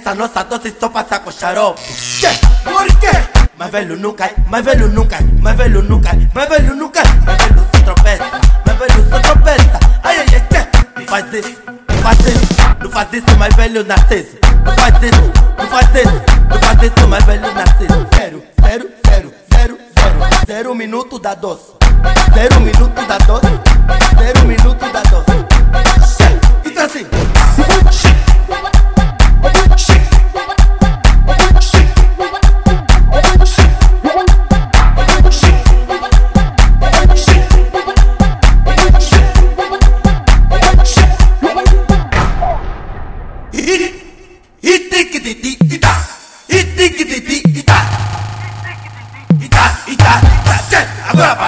essa nossa doce só passa com xarope. Por quê? Mais velho nunca, mais velho nunca, mais velho nunca, mais velho nunca. Mais velho se tropeça, mais velho se tropeça. Ai, ai, ai, não faz isso, não faz isso, não faz isso, mais velho nasce. Não faz isso, não faz isso, não faz isso, mais velho nasce. 0, 0, 0, 0, 0, 0 minuto da doce. 0 minuto da doce, 0 minuto da doce. Isso assim. Agora